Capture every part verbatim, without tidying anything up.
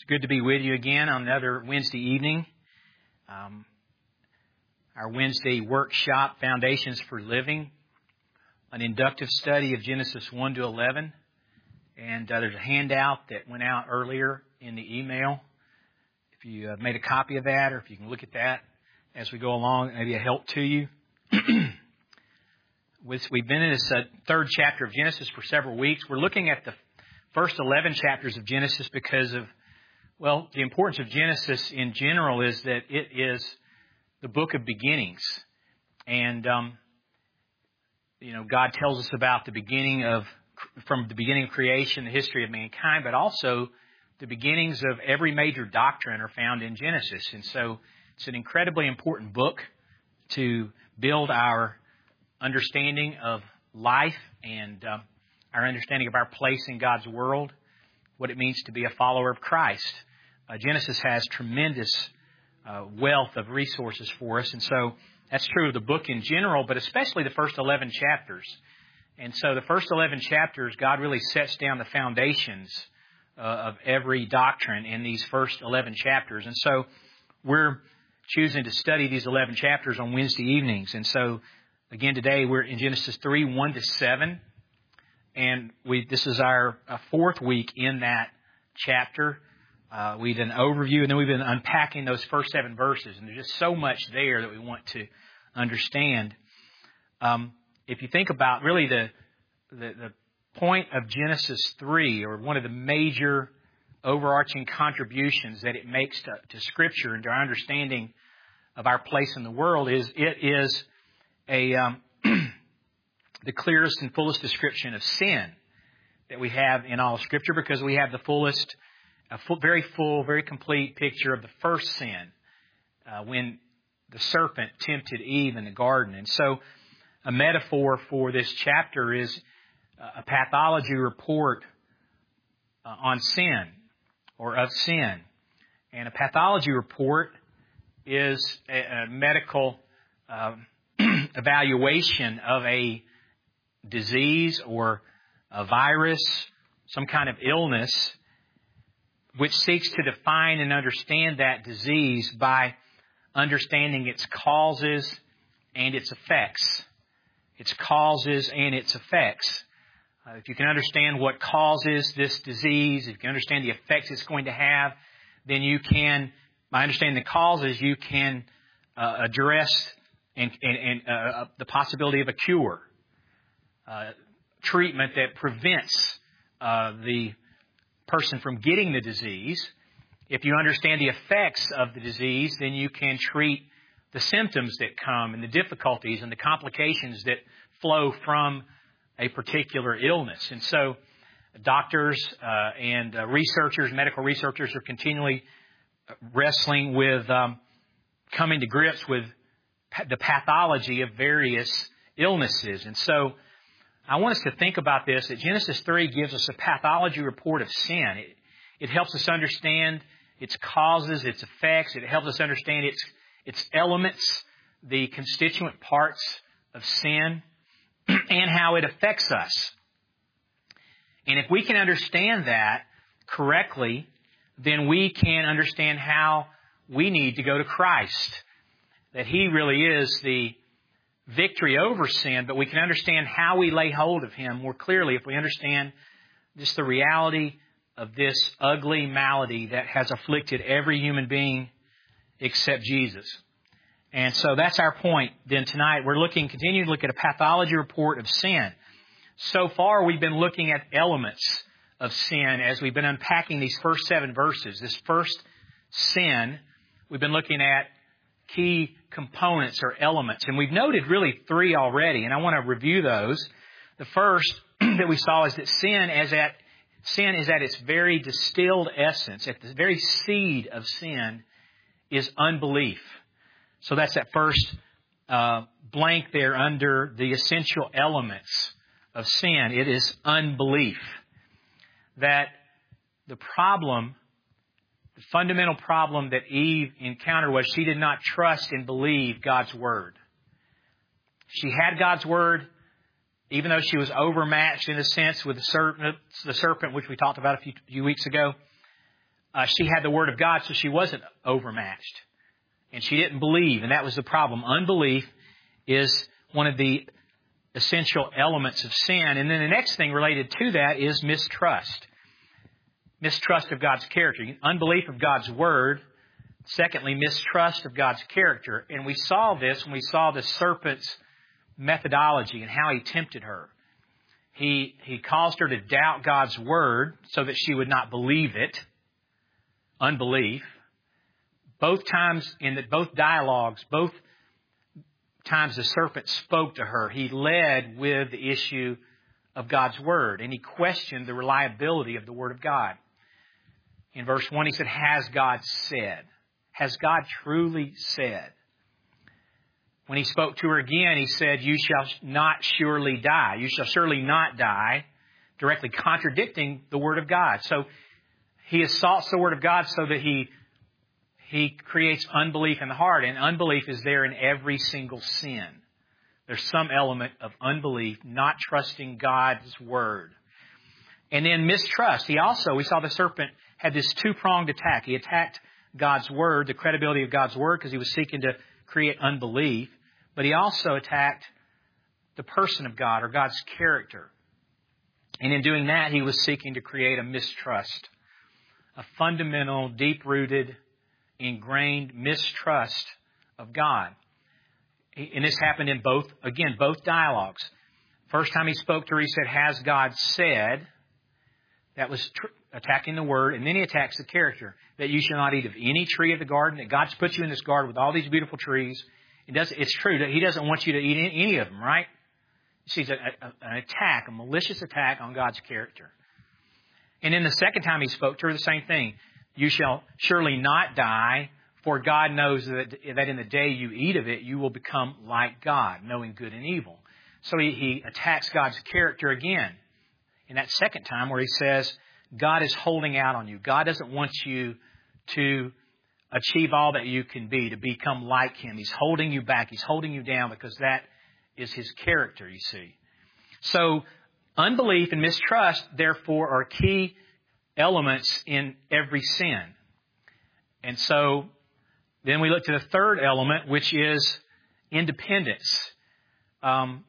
good to be with you again on another Wednesday evening. Um, our Wednesday workshop, Foundations for Living, an inductive study of Genesis one to eleven. And uh, there's a handout that went out earlier in the email. If you uh, made a copy of that, or if you can look at that as we go along, it may be a help to you. We've been in this uh, third chapter of Genesis for several weeks. We're looking at the first eleven chapters of Genesis because of, well, the importance of Genesis in general is that it is the book of beginnings. And, um, you know, God tells us about the beginning of, from the beginning of creation, the history of mankind, but also the beginnings of every major doctrine are found in Genesis. And so it's an incredibly important book to build our understanding of life and uh, our understanding of our place in God's world, what it means to be a follower of Christ. Uh, Genesis has tremendous uh, wealth of resources for us, and so that's true of the book in general, but especially the first eleven chapters. And so the first eleven chapters, God really sets down the foundations uh, of every doctrine in these first eleven chapters. And so we're choosing to study these eleven chapters on Wednesday evenings. And so, again, today we're in Genesis three, one to seven. And we this is our uh, fourth week in that chapter. Uh, we did an overview, and then we've been unpacking those first seven verses. And there's just so much there that we want to understand. Um, if you think about really the, the the point of Genesis three, or one of the major overarching contributions that it makes to, to Scripture and to our understanding of our place in the world, is it is a um, the clearest and fullest description of sin that we have in all of Scripture, because we have the fullest, a full, very full, very complete picture of the first sin uh, when the serpent tempted Eve in the garden. And so a metaphor for this chapter is a pathology report uh, on sin, or of sin. And a pathology report is a, a medical uh, evaluation of a disease or a virus, some kind of illness, which seeks to define and understand that disease by understanding its causes and its effects. Its causes and its effects. Uh, if you can understand what causes this disease, if you can understand the effects it's going to have, then you can, by understanding the causes, you can uh, address and, and, and uh, the possibility of a cure. Uh, treatment that prevents uh, the person from getting the disease. If you understand the effects of the disease, then you can treat the symptoms that come and the difficulties and the complications that flow from a particular illness. And so doctors uh, and uh, researchers, medical researchers, are continually wrestling with um, coming to grips with pa- the pathology of various illnesses. And so I want us to think about this, that Genesis three gives us a pathology report of sin. It, it helps us understand its causes, its effects. It helps us understand its its elements, the constituent parts of sin, and how it affects us. And if we can understand that correctly, then we can understand how we need to go to Christ. That He really is the victory over sin, but we can understand how we lay hold of Him more clearly if we understand just the reality of this ugly malady that has afflicted every human being except Jesus. And so that's our point. Then tonight we're looking, continue to look at a pathology report of sin. So far we've been looking at elements of sin as we've been unpacking these first seven verses. This first sin, we've been looking at key components or elements. And we've noted really three already, and I want to review those. The first that we saw is that sin as at sin is at its very distilled essence, at the very seed of sin, is unbelief. So that's that first uh, blank there under the essential elements of sin. It is unbelief. That the problem, the fundamental problem that Eve encountered was she did not trust and believe God's Word. She had God's Word, even though she was overmatched in a sense with the serpent, the serpent which we talked about a few, few weeks ago. uh, she had the Word of God, so she wasn't overmatched. And she didn't believe, and that was the problem. Unbelief is one of the essential elements of sin. And then the next thing related to that is mistrust. Mistrust of God's character. Unbelief of God's Word. Secondly, mistrust of God's character. And we saw this when we saw the serpent's methodology and how he tempted her. He, he caused her to doubt God's Word so that she would not believe it. Unbelief. Both times in the, both dialogues, both times the serpent spoke to her, he led with the issue of God's Word, and he questioned the reliability of the Word of God. In verse one, he said, has God said? Has God truly said? When he spoke to her again, he said, you shall not surely die. You shall surely not die, directly contradicting the Word of God. So he assaults the Word of God so that he He creates unbelief in the heart, and unbelief is there in every single sin. There's some element of unbelief, not trusting God's Word. And then mistrust. He also, we saw the serpent had this two-pronged attack. He attacked God's Word, the credibility of God's Word, because he was seeking to create unbelief. But he also attacked the person of God, or God's character. And in doing that, he was seeking to create a mistrust, a fundamental, deep-rooted, ingrained mistrust of God. And this happened in both, again, both dialogues. First time he spoke to her, he said, has God said? That was tr- attacking the Word. And then he attacks the character, that you shall not eat of any tree of the garden, that God's put you in this garden with all these beautiful trees. It does, it's true that he doesn't want you to eat any of them, right? See, it's a, a, an attack, a malicious attack on God's character. And then the second time he spoke to her, the same thing. You shall surely not die, for God knows that, that in the day you eat of it, you will become like God, knowing good and evil. So he, he attacks God's character again. In that second time where he says, God is holding out on you. God doesn't want you to achieve all that you can be, to become like Him. He's holding you back. He's holding you down because that is His character, you see. So unbelief and mistrust, therefore, are key elements in every sin. And so then we look to the third element, which is independence. Um,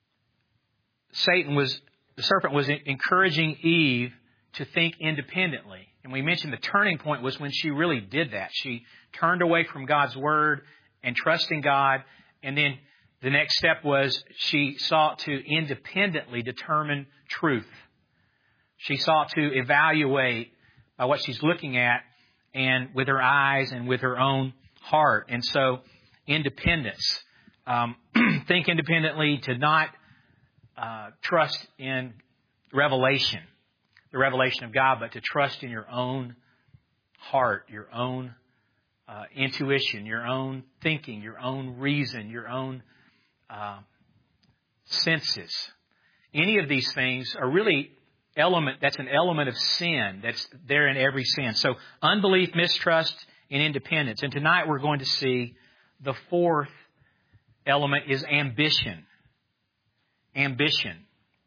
Satan was, the serpent was encouraging Eve to think independently. And we mentioned the turning point was when she really did that. She turned away from God's Word and trusting God. And then the next step was she sought to independently determine truth. She sought to evaluate by what she's looking at and with her eyes and with her own heart. And so independence. Um, think independently, to not uh, trust in revelation, the revelation of God, but to trust in your own heart, your own uh, intuition, your own thinking, your own reason, your own uh, senses. Any of these things are really element, that's an element of sin that's there in every sin. So unbelief, mistrust, and independence. And tonight we're going to see the fourth element is ambition. Ambition.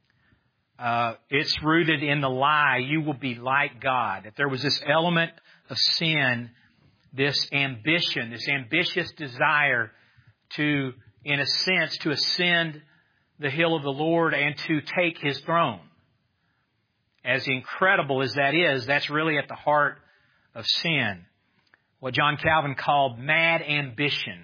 Uh, it's rooted in the lie, you will be like God. That there was this element of sin, this ambition, this ambitious desire to, in a sense, to ascend the hill of the Lord and to take His throne. As incredible as that is, that's really at the heart of sin. What John Calvin called mad ambition.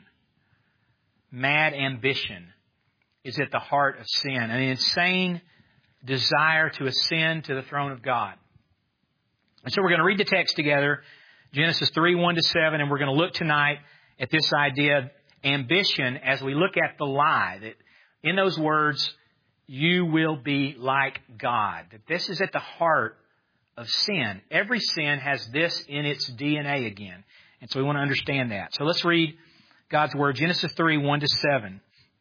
Mad ambition is at the heart of sin. An insane desire to ascend to the throne of God. And so we're going to read the text together, Genesis three, one to seven, and we're going to look tonight at this idea of ambition as we look at the lie. That in those words, you will be like God. That this is at the heart of sin. Every sin has this in its D N A again. And so we want to understand that. So let's read God's Word, Genesis three, one to seven.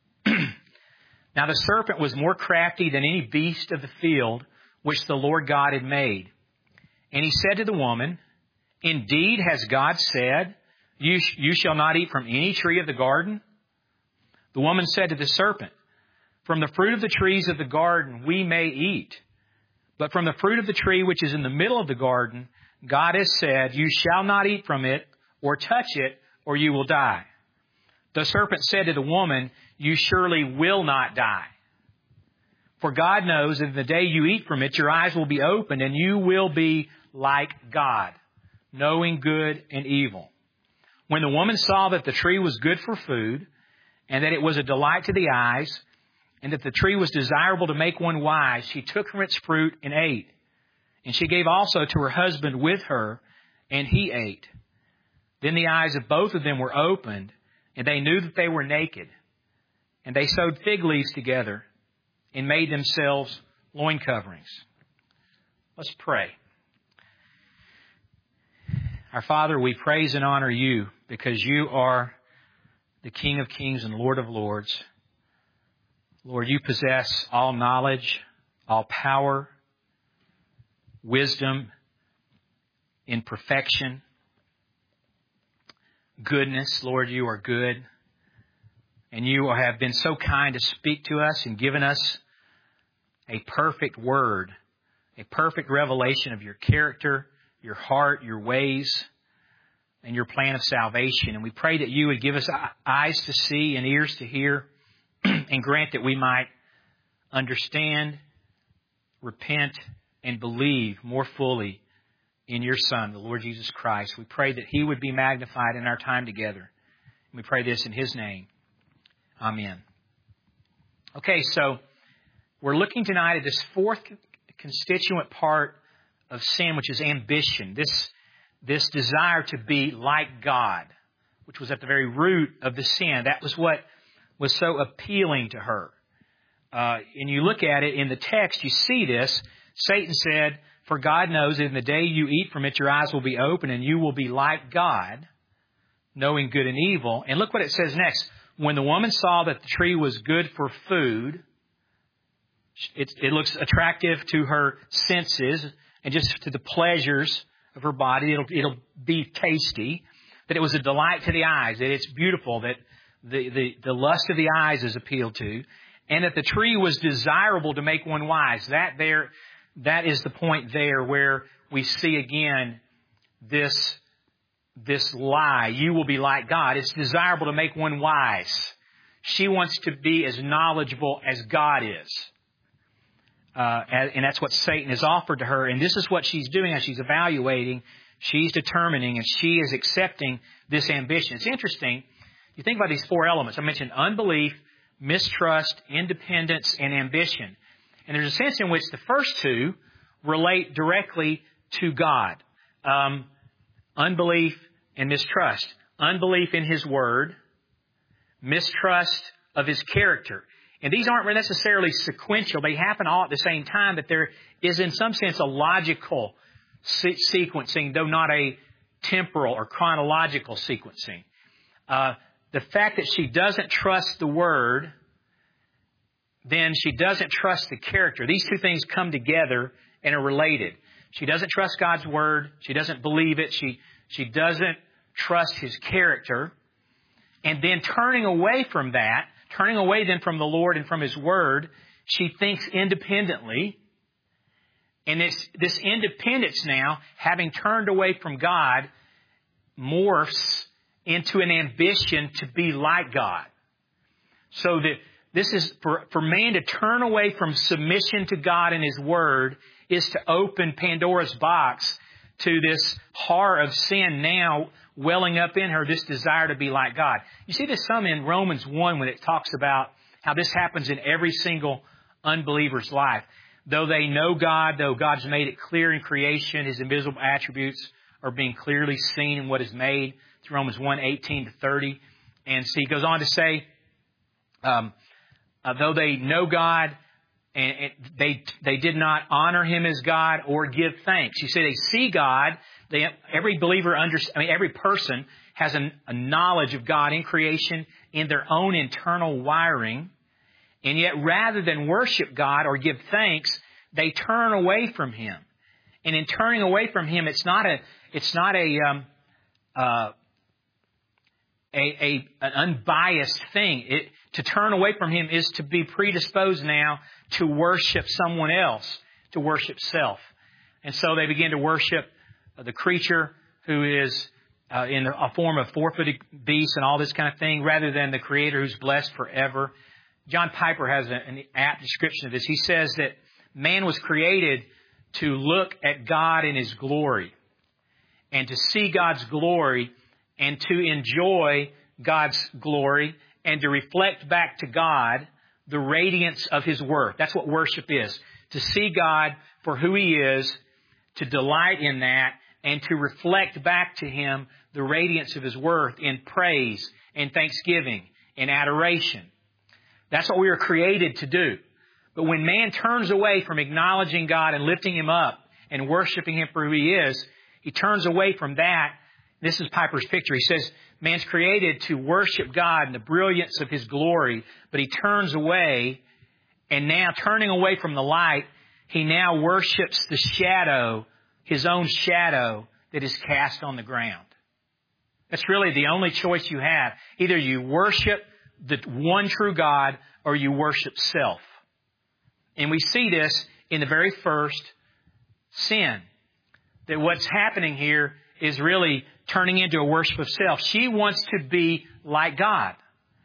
Now the serpent was more crafty than any beast of the field which the Lord God had made. And he said to the woman, indeed has God said, you, sh- you shall not eat from any tree of the garden? The woman said to the serpent, from the fruit of the trees of the garden we may eat. But from the fruit of the tree which is in the middle of the garden, God has said, you shall not eat from it or touch it, or you will die. The serpent said to the woman, you surely will not die. For God knows that in the day you eat from it, your eyes will be opened, and you will be like God, knowing good and evil. When the woman saw that the tree was good for food, and that it was a delight to the eyes, and that the tree was desirable to make one wise, she took from its fruit and ate. And she gave also to her husband with her, and he ate. Then the eyes of both of them were opened, and they knew that they were naked. And they sewed fig leaves together and made themselves loin coverings. Let's pray. Our Father, we praise and honor you because you are the King of kings and Lord of lords. Lord, you possess all knowledge, all power, wisdom in perfection, goodness. Lord, you are good. And you have been so kind to speak to us and given us a perfect word, a perfect revelation of your character, your heart, your ways, and your plan of salvation. And we pray that you would give us eyes to see and ears to hear and grant that we might understand, repent, and believe more fully in your Son, the Lord Jesus Christ. We pray that he would be magnified in our time together. And we pray this in his name. Amen. Okay, so we're looking tonight at this fourth constituent part of sin, which is ambition. This, this desire to be like God, which was at the very root of the sin. That was what was so appealing to her. Uh, and you look at it in the text, you see this. Satan said, for God knows that in the day you eat from it, your eyes will be open and you will be like God, knowing good and evil. And look what it says next. When the woman saw that the tree was good for food, it, it looks attractive to her senses and just to the pleasures of her body. It'll, it'll be tasty. That it was a delight to the eyes. That it's beautiful. That the, the, the lust of the eyes is appealed to. And that the tree was desirable to make one wise. That there, that is the point there where we see again this, this lie. You will be like God. It's desirable to make one wise. She wants to be as knowledgeable as God is. Uh, and that's what Satan has offered to her. And this is what she's doing as she's evaluating. She's determining and she is accepting this ambition. It's interesting. You think about these four elements. I mentioned unbelief, mistrust, independence, and ambition. And there's a sense in which the first two relate directly to God. Um, unbelief and mistrust. Unbelief in His Word. Mistrust of His character. And these aren't necessarily sequential. They happen all at the same time, but there is in some sense a logical se- sequencing, though not a temporal or chronological sequencing. Uh, the fact that she doesn't trust the Word, then she doesn't trust the character. These two things come together and are related. She doesn't trust God's Word. She doesn't believe it. She, she doesn't trust His character. And then turning away from that, turning away then from the Lord and from His Word, she thinks independently. And this, this independence now, having turned away from God, morphs into an ambition to be like God. So that this is, for, for man to turn away from submission to God and His Word is to open Pandora's box to this horror of sin now welling up in her, this desire to be like God. You see this some in Romans one when it talks about how this happens in every single unbeliever's life. Though they know God, though God's made it clear in creation, His invisible attributes are being clearly seen in what is made. It's Romans one, eighteen to thirty. And see, he goes on to say, um, uh, though they know God, and, and they they did not honor Him as God or give thanks. You see, they see God. They, every believer, under, I mean, every person has a, a knowledge of God in creation, in their own internal wiring. And yet, rather than worship God or give thanks, they turn away from Him. And in turning away from Him, it's not a, it's not a, um, uh, a, a an unbiased thing. It, to turn away from Him is to be predisposed now to worship someone else, to worship self. And so they begin to worship the creature who is uh, in a form of four-footed beast and all this kind of thing, rather than the Creator who's blessed forever. John Piper has a, an apt description of this. He says that man was created to look at God in His glory and to see God's glory and to enjoy God's glory and to reflect back to God the radiance of His worth. That's what worship is. To see God for who He is, to delight in that, and to reflect back to Him the radiance of His worth in praise and thanksgiving and adoration. That's what we were created to do. But when man turns away from acknowledging God and lifting Him up and worshiping Him for who He is, he turns away from that. This is Piper's picture. He says, man's created to worship God in the brilliance of His glory, but he turns away, and now turning away from the light, he now worships the shadow, his own shadow that is cast on the ground. That's really the only choice you have. Either you worship the one true God or you worship self. And we see this in the very first sin. That what's happening here is really turning into a worship of self. She wants to be like God.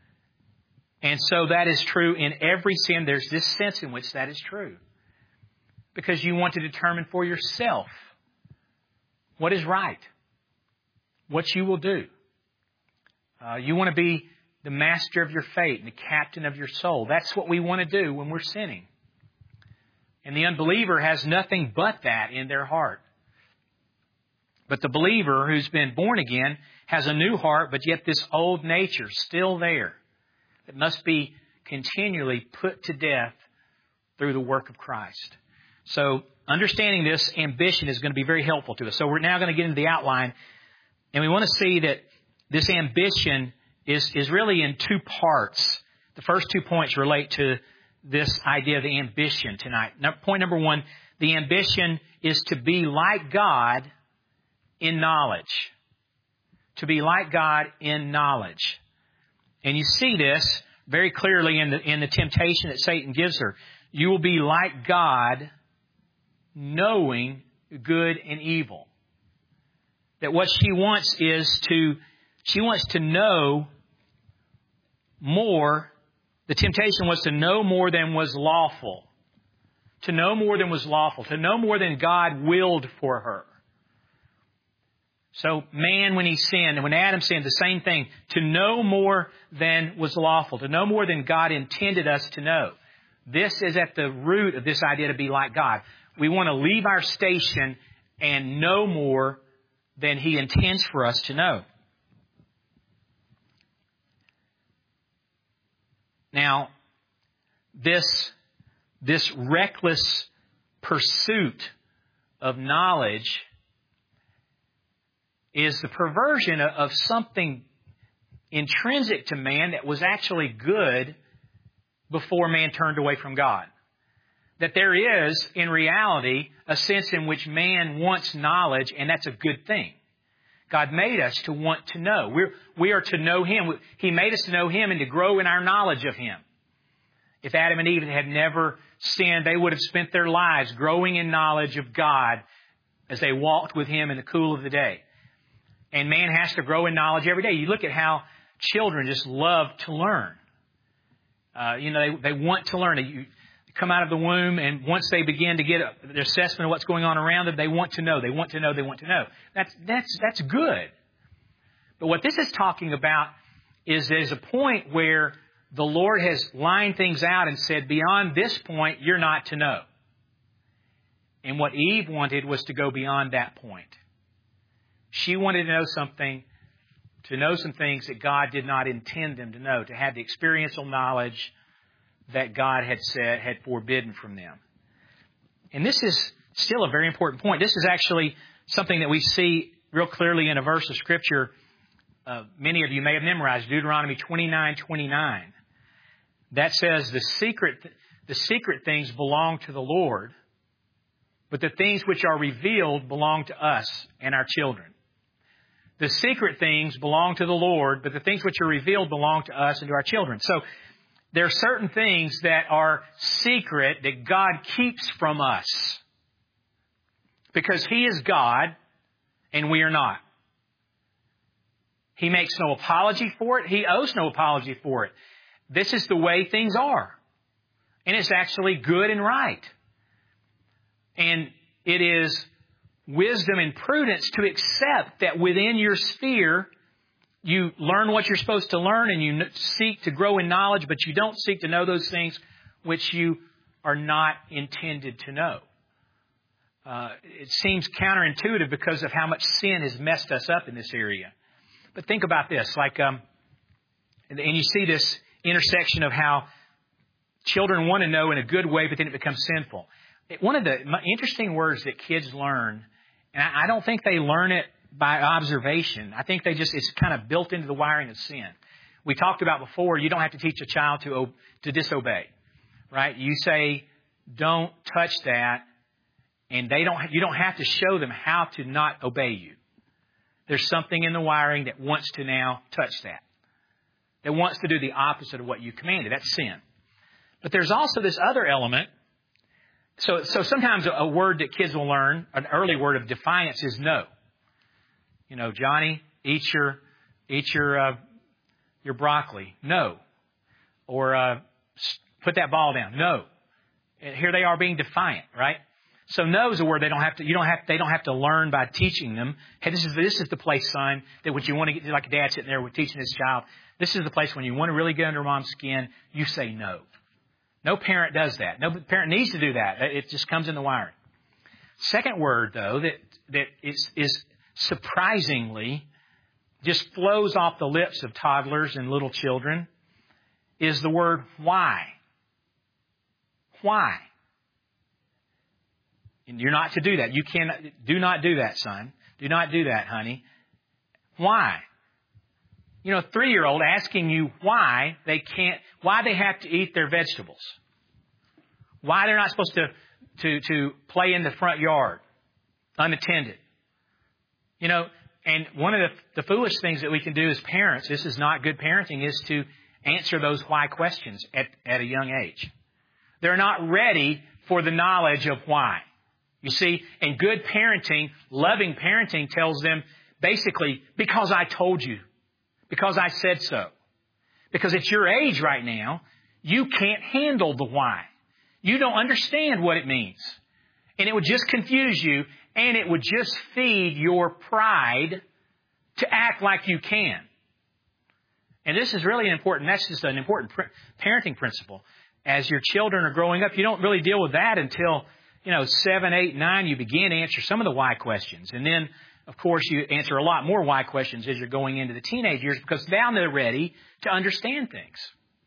And so that is true in every sin. There's this sense in which that is true. Because you want to determine for yourself what is right, what you will do. Uh, you want to be the master of your fate and the captain of your soul. That's what we want to do when we're sinning. And the unbeliever has nothing but that in their heart. But the believer who's been born again has a new heart, but yet this old nature still there that must be continually put to death through the work of Christ. So understanding this ambition is going to be very helpful to us. So we're now going to get into the outline, and we want to see that this ambition is, is really in two parts. The first two points relate to this idea of the ambition tonight. Now, point number one, the ambition is to be like God in knowledge. To be like God in knowledge. And you see this very clearly in the, in the temptation that Satan gives her. You will be like God, knowing good and evil. That what she wants is to, she wants to know more. The temptation was to know more than was lawful. To know more than was lawful. To know more than God willed for her. So man, when he sinned, and when Adam sinned, the same thing. To know more than was lawful. To know more than God intended us to know. This is at the root of this idea to be like God. We want to leave our station and know more than He intends for us to know. Now, this, this reckless pursuit of knowledge is the perversion of something intrinsic to man that was actually good before man turned away from God. That there is, in reality, a sense in which man wants knowledge, and that's a good thing. God made us to want to know. We're, we are to know Him. He made us to know Him and to grow in our knowledge of Him. If Adam and Eve had never sinned, they would have spent their lives growing in knowledge of God as they walked with Him in the cool of the day. And man has to grow in knowledge every day. You look at how children just love to learn. Uh, you know, they, they want to learn. You come out of the womb, and once they begin to get a, their assessment of what's going on around them, they want to know, they want to know, they want to know. That's, that's, that's good. But what this is talking about is there's a point where the Lord has lined things out and said, beyond this point, you're not to know. And what Eve wanted was to go beyond that point. She wanted to know something, to know some things that God did not intend them to know, to have the experiential knowledge that God had said, had forbidden from them. And this is still a very important point. This is actually something that we see real clearly in a verse of Scripture. Uh, many of you may have memorized Deuteronomy twenty-nine twenty-nine. That says the secret, the secret things belong to the Lord, but the things which are revealed belong to us and our children. The secret things belong to the Lord, but the things which are revealed belong to us and to our children. So there are certain things that are secret that God keeps from us. Because He is God, and we are not. He makes no apology for it. He owes no apology for it. This is the way things are. And it's actually good and right. And it is wisdom and prudence to accept that within your sphere, you learn what you're supposed to learn and you seek to grow in knowledge, but you don't seek to know those things which you are not intended to know. Uh, it seems counterintuitive because of how much sin has messed us up in this area. But think about this, like, um, and, and you see this intersection of how children want to know in a good way, but then it becomes sinful. It, one of the interesting words that kids learn, and I, I don't think they learn it by observation. I think they just, it's kind of built into the wiring of sin. We talked about before, you don't have to teach a child to to disobey, right? You say, don't touch that, and they don't. You don't have to show them how to not obey you. There's something in the wiring that wants to now touch that, that wants to do the opposite of what you commanded. That's sin. But there's also this other element. So, so sometimes a, a word that kids will learn, an early word of defiance, is no. You know, Johnny, eat your eat your uh, your broccoli. No. Or uh, put that ball down. No. And here they are being defiant, right? So no is a word they don't have to. You don't have. They don't have to learn by teaching them. Hey, this is this is the place, son, that when you want to get like a dad sitting there with teaching his child. This is the place when you want to really get under mom's skin. You say no. No parent does that. No parent needs to do that. It just comes in the wiring. Second word, though, that that is is surprisingly just flows off the lips of toddlers and little children is the word why. Why? And you're not to do that. You cannot, do not do that, son. Do not do that, honey. Why? You know, a three-year-old asking you why they can't, why they have to eat their vegetables. Why they're not supposed to, to, to play in the front yard unattended. You know, and one of the, the foolish things that we can do as parents, this is not good parenting, is to answer those why questions at, at a young age. They're not ready for the knowledge of why. You see, and good parenting, loving parenting tells them basically, because I told you, because I said so. Because at your age right now, you can't handle the why. You don't understand what it means. And it would just confuse you, and it would just feed your pride to act like you can. And this is really important. That's just an important parenting principle. As your children are growing up, you don't really deal with that until, you know, seven, eight, nine, you begin to answer some of the why questions. And then, of course, you answer a lot more why questions as you're going into the teenage years because now they're ready to understand things.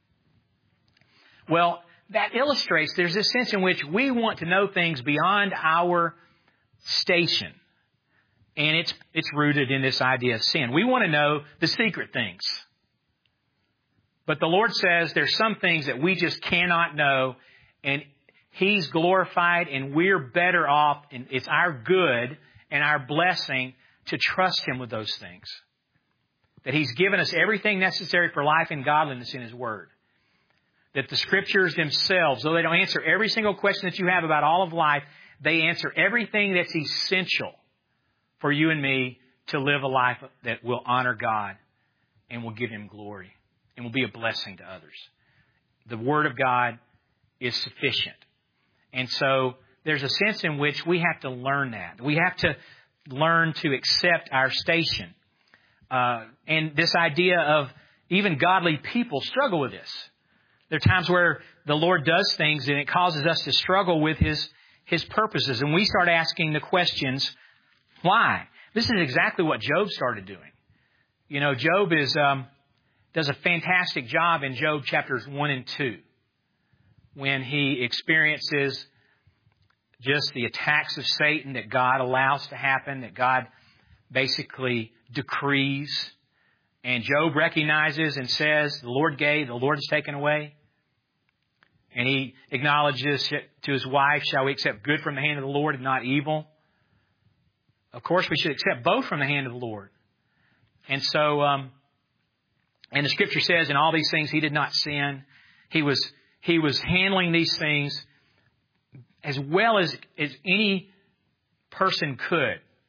Well, that illustrates there's this sense in which we want to know things beyond our station. And it's it's rooted in this idea of sin. We want to know the secret things. But the Lord says there's some things that we just cannot know, and He's glorified, and we're better off, and it's our good and our blessing to trust Him with those things. That He's given us everything necessary for life and godliness in His Word. That the Scriptures themselves, though they don't answer every single question that you have about all of life, they answer everything that's essential for you and me to live a life that will honor God and will give Him glory and will be a blessing to others. The Word of God is sufficient. And so there's a sense in which we have to learn that. We have to learn to accept our station. Uh, and this idea of even godly people struggle with this. There are times where the Lord does things and it causes us to struggle with His, His purposes. And we start asking the questions, why? This is exactly what Job started doing. You know, Job is um, does a fantastic job in Job chapters one and two. When he experiences just the attacks of Satan that God allows to happen, that God basically decrees. And Job recognizes and says, the Lord gave, the Lord has taken away. And he acknowledges to his wife, shall we accept good from the hand of the Lord and not evil? Of course, we should accept both from the hand of the Lord. And so, um, and the Scripture says, in all these things he did not sin. He was He was handling these things as well as, as any person could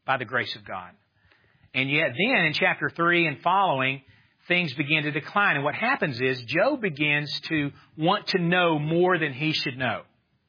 by the grace of God. And yet then in chapter three and following, things begin to decline. And what happens is Job begins to want to know more than he should know.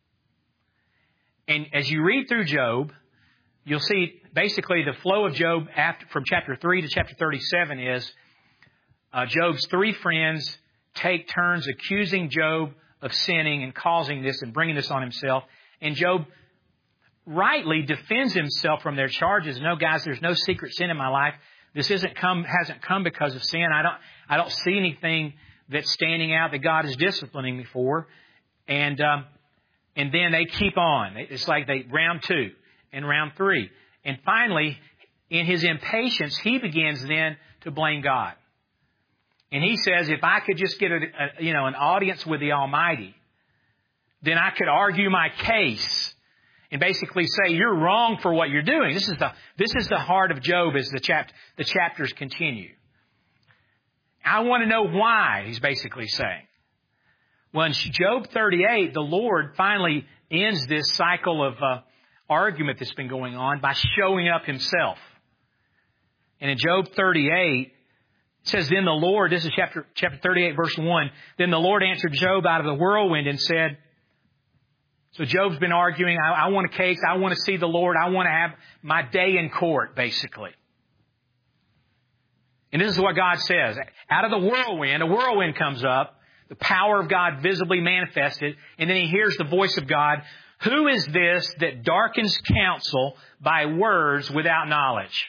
And as you read through Job, you'll see basically the flow of Job after, from chapter three to chapter thirty-seven is uh, Job's three friends take turns accusing Job of sinning and causing this and bringing this on himself. And Job rightly defends himself from their charges. No, guys, there's no secret sin in my life. This isn't come, hasn't come because of sin. I don't, I don't see anything that's standing out that God is disciplining me for. And, um, and then they keep on. It's like they, round two and round three. And finally, in his impatience, he begins then to blame God. And he says, if I could just get a, a, you know, an audience with the Almighty, then I could argue my case and basically say, you're wrong for what you're doing. This is the, this is the heart of Job as the chap, the chapters continue. I want to know why, he's basically saying. Well, in Job thirty-eight, the Lord finally ends this cycle of uh, argument that's been going on by showing up himself. And in Job thirty-eight, it says, then the Lord, this is chapter, chapter thirty-eight, verse one, then the Lord answered Job out of the whirlwind and said, so Job's been arguing, I, I want a case, I want to see the Lord, I want to have my day in court, basically. And this is what God says. Out of the whirlwind, a whirlwind comes up, the power of God visibly manifested, and then he hears the voice of God. Who is this that darkens counsel by words without knowledge?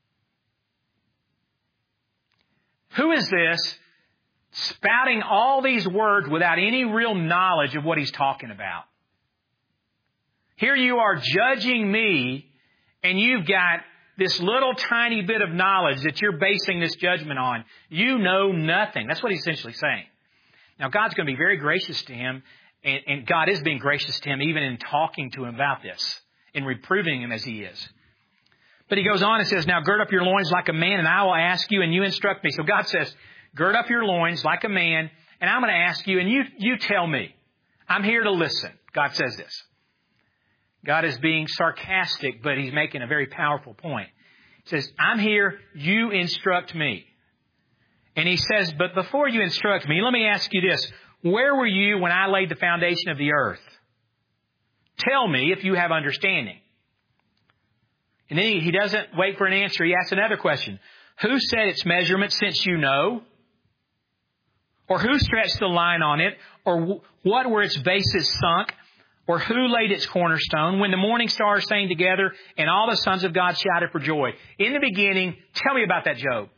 Who is this spouting all these words without any real knowledge of what he's talking about? Here you are judging me, and you've got this little tiny bit of knowledge that you're basing this judgment on. You know nothing. That's what he's essentially saying. Now, God's going to be very gracious to him, and, and God is being gracious to him even in talking to him about this, in reproving him as he is. But he goes on and says, now gird up your loins like a man, and I will ask you, and you instruct me. So God says, gird up your loins like a man, and I'm going to ask you, and you, you tell me. I'm here to listen. God says this. God is being sarcastic, but he's making a very powerful point. He says, I'm here, you instruct me. And he says, but before you instruct me, let me ask you this. Where were you when I laid the foundation of the earth? Tell me if you have understanding. And then he, he doesn't wait for an answer. He asks another question. Who set its measurement since you know? Or who stretched the line on it? Or w- what were its bases sunk? Or who laid its cornerstone when the morning stars sang together and all the sons of God shouted for joy? In the beginning, tell me about that, Job.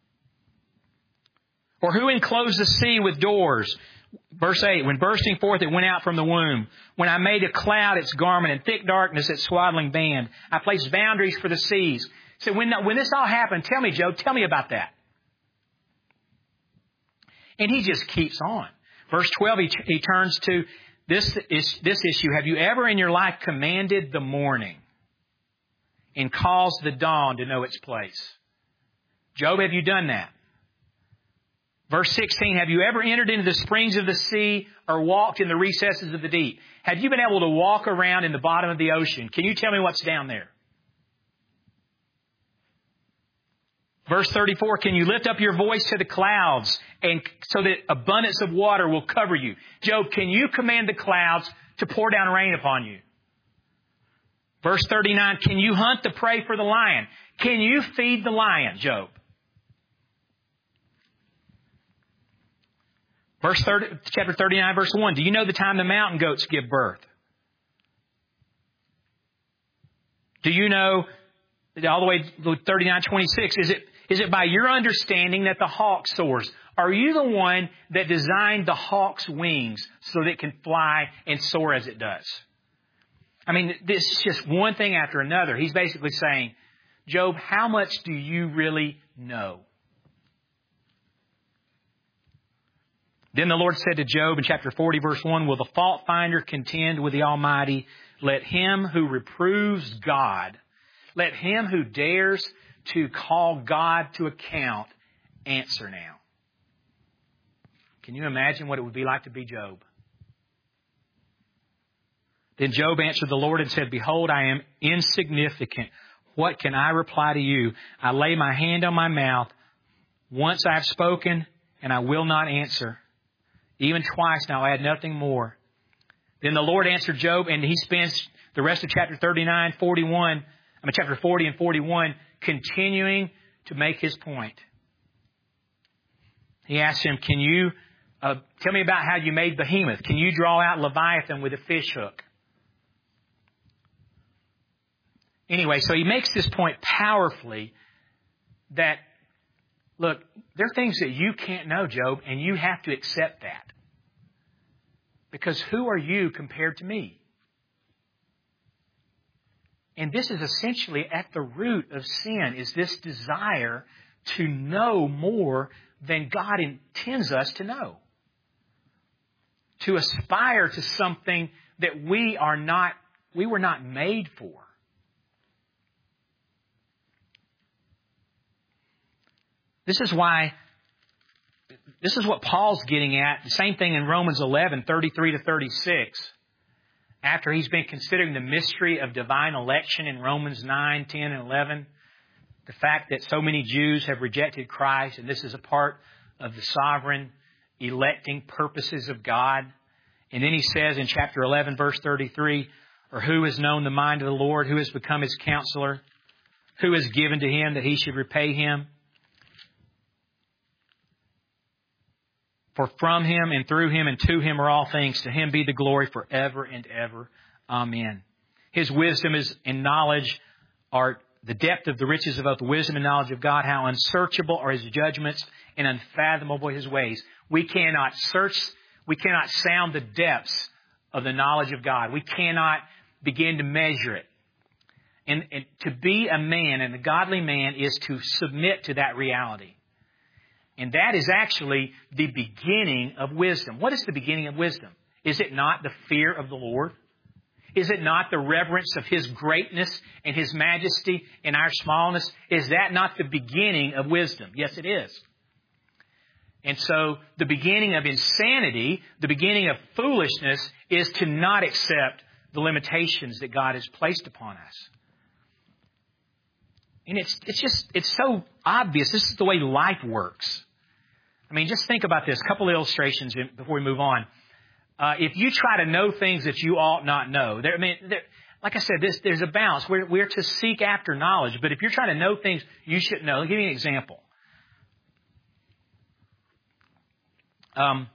Or who enclosed the sea with doors? Verse eight, when bursting forth it went out from the womb. When I made a cloud its garment and thick darkness its swaddling band. I placed boundaries for the seas. So when, when this all happened, tell me, Job, tell me about that. And he just keeps on. Verse twelve, he, he turns to this, is, this issue. Have you ever in your life commanded the morning and caused the dawn to know its place? Job, have you done that? Verse sixteen, have you ever entered into the springs of the sea or walked in the recesses of the deep? Have you been able to walk around in the bottom of the ocean? Can you tell me what's down there? Verse thirty-four, can you lift up your voice to the clouds and so that abundance of water will cover you? Job, can you command the clouds to pour down rain upon you? Verse thirty-nine, can you hunt the prey for the lion? Can you feed the lion, Job? Verse thirty, chapter thirty-nine, verse one. Do you know the time the mountain goats give birth? Do you know all the way to thirty-nine twenty-six? Is it is it by your understanding that the hawk soars? Are you the one that designed the hawk's wings so that it can fly and soar as it does? I mean, this is just one thing after another. He's basically saying, Job, how much do you really know? Then the Lord said to Job in chapter forty, verse one, will the fault finder contend with the Almighty? Let him who reproves God, let him who dares to call God to account answer now. Can you imagine what it would be like to be Job? Then Job answered the Lord and said, behold, I am insignificant. What can I reply to you? I lay my hand on my mouth. Once I have spoken, and I will not answer. Even twice, and I'll add nothing more. Then the Lord answered Job, and he spends the rest of chapter thirty-nine, forty-one, I mean chapter forty and forty-one, continuing to make his point. He asked him, can you, uh, tell me about how you made Behemoth. Can you draw out Leviathan with a fish hook? Anyway, so he makes this point powerfully that, look, there are things that you can't know, Job, and you have to accept that. Because who are you compared to me? And this is essentially at the root of sin, is this desire to know more than God intends us to know. To aspire to something that we are not, we were not made for. This is why, this is what Paul's getting at. The same thing in Romans eleven, thirty-three to thirty-six. After he's been considering the mystery of divine election in Romans nine, ten, and eleven. The fact that so many Jews have rejected Christ, and this is a part of the sovereign electing purposes of God. And then he says in chapter eleven, verse thirty-three, or who has known the mind of the Lord? Who has become his counselor? Who has given to him that he should repay him? For from him and through him and to him are all things. To him be the glory forever and ever. Amen. His wisdom is and knowledge are the depth of the riches of both the wisdom and knowledge of God. How unsearchable are his judgments and unfathomable his ways. We cannot search, we cannot sound the depths of the knowledge of God. We cannot begin to measure it. And, and to be a man and a godly man is to submit to that reality. And that is actually the beginning of wisdom. What is the beginning of wisdom? Is it not the fear of the Lord? Is it not the reverence of His greatness and His majesty and our smallness? Is that not the beginning of wisdom? Yes, it is. And so the beginning of insanity, the beginning of foolishness, is to not accept the limitations that God has placed upon us. And it's it's just, it's so obvious. This is the way life works. I mean, just think about this. A couple of illustrations before we move on. Uh, if you try to know things that you ought not know, there, I mean, there, like I said, this, there's a balance. We're, we're to seek after knowledge. But if you're trying to know things you shouldn't know, I'll give you an example. Um,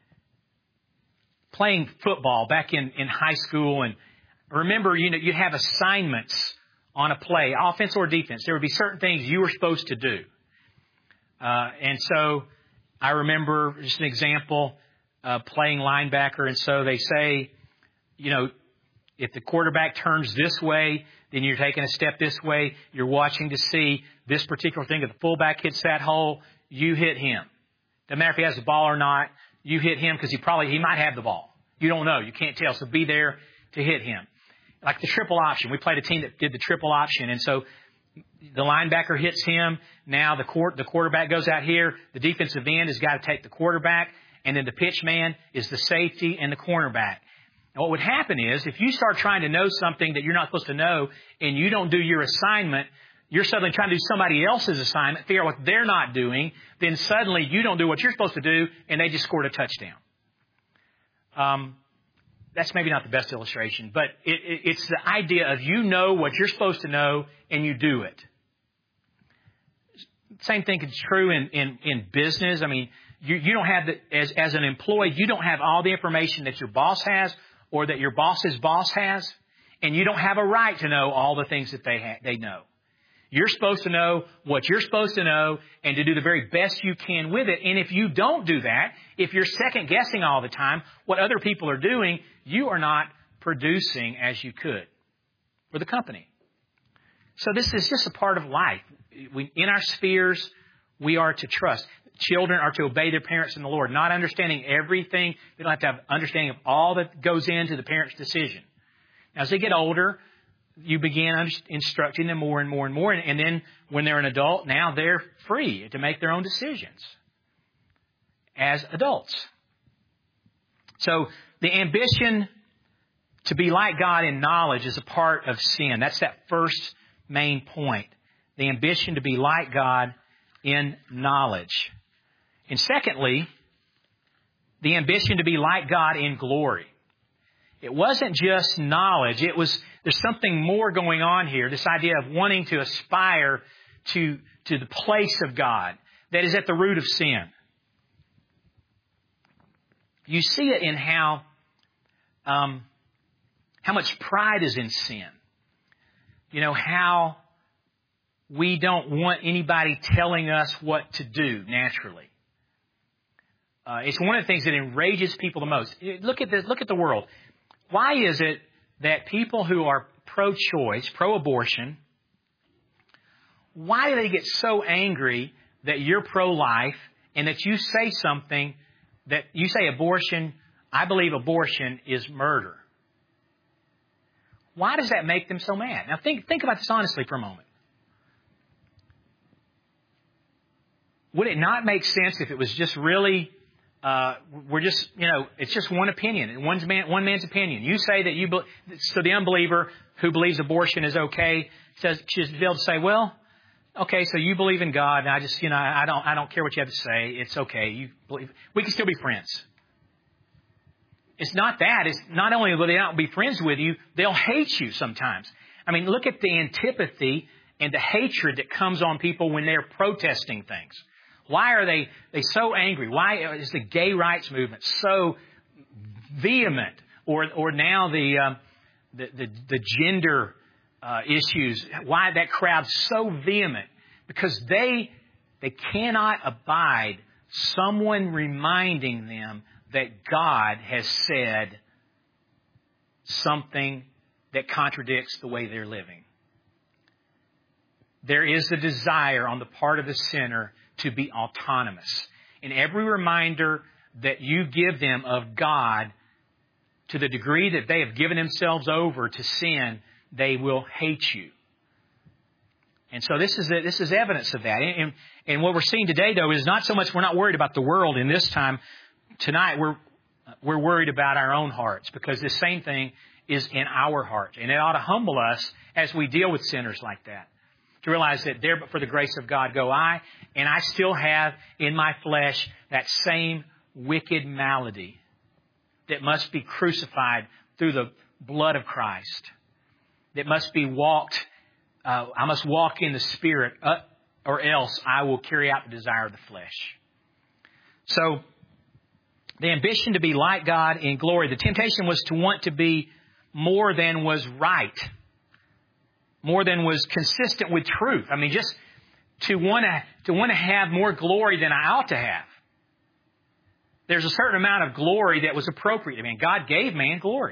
playing football back in, in high school, and remember, you know, you have assignments on a play, offense or defense. There would be certain things you were supposed to do. Uh, and so I remember, just an example, uh, playing linebacker. And so they say, you know, if the quarterback turns this way, then you're taking a step this way. You're watching to see this particular thing. If the fullback hits that hole, you hit him. Doesn't matter if he has the ball or not. You hit him because he probably, he might have the ball. You don't know. You can't tell. So be there to hit him. Like the triple option. We played a team that did the triple option. And so the linebacker hits him. Now the court, the quarterback goes out here. The defensive end has got to take the quarterback. And then the pitch man is the safety and the cornerback. And what would happen is if you start trying to know something that you're not supposed to know and you don't do your assignment, you're suddenly trying to do somebody else's assignment, figure out what they're not doing. Then suddenly you don't do what you're supposed to do and they just scored a touchdown. Um, That's maybe not the best illustration, but it, it, it's the idea of you know what you're supposed to know and you do it. Same thing is true in, in, in business. I mean, you, you don't have, the, as, as an employee, you don't have all the information that your boss has or that your boss's boss has, and you don't have a right to know all the things that they ha- they know. You're supposed to know what you're supposed to know and to do the very best you can with it. And if you don't do that, if you're second guessing all the time what other people are doing, you are not producing as you could for the company. So this is just a part of life. We, in our spheres, we are to trust. Children are to obey their parents in the Lord, not understanding everything. They don't have to have understanding of all that goes into the parent's decision. Now, as they get older, you begin instructing them more and more and more. And then when they're an adult, now they're free to make their own decisions as adults. So the ambition to be like God in knowledge is a part of sin. That's that first main point. The ambition to be like God in knowledge. And secondly, the ambition to be like God in glory. It wasn't just knowledge. It was, there's something more going on here. This idea of wanting to aspire to, to the place of God that is at the root of sin. You see it in how, um, how much pride is in sin. You know, how we don't want anybody telling us what to do naturally. Uh, it's one of the things that enrages people the most. Look at the, look at the world. Why is it that people who are pro-choice, pro-abortion, why do they get so angry that you're pro-life and that you say something that you say abortion, I believe abortion is murder? Why does that make them so mad? Now think, think about this honestly for a moment. Would it not make sense if it was just really, uh, we're just, you know, it's just one opinion, one's man, one man's opinion. You say that you, so the unbeliever who believes abortion is okay, says, should be able to say, well, okay, so you believe in God, and I just, you know, I don't, I don't care what you have to say. It's okay. You believe, we can still be friends. It's not that. It's not only will they not be friends with you, they'll hate you sometimes. I mean, look at the antipathy and the hatred that comes on people when they're protesting things. Why are they, they so angry? Why is the gay rights movement so vehement? Or, or now the, um, the, the, the gender uh, issues. Why that crowd's so vehement? Because they, they cannot abide someone reminding them that God has said something that contradicts the way they're living. There is a desire on the part of the sinner to be autonomous. And every reminder that you give them of God, to the degree that they have given themselves over to sin, they will hate you. And so this is this is evidence of that. And, and what we're seeing today, though, is not so much we're not worried about the world in this time. Tonight, we're we're worried about our own hearts, because this same thing is in our heart. And it ought to humble us as we deal with sinners like that. To realize that there, but for the grace of God go I, and I still have in my flesh that same wicked malady that must be crucified through the blood of Christ. That must be walked, uh, I must walk in the Spirit, uh, or else I will carry out the desire of the flesh. So, the ambition to be like God in glory. The temptation was to want to be more than was right. More than was consistent with truth. I mean, just to want to, to want to have more glory than I ought to have. There's a certain amount of glory that was appropriate. I mean, God gave man glory.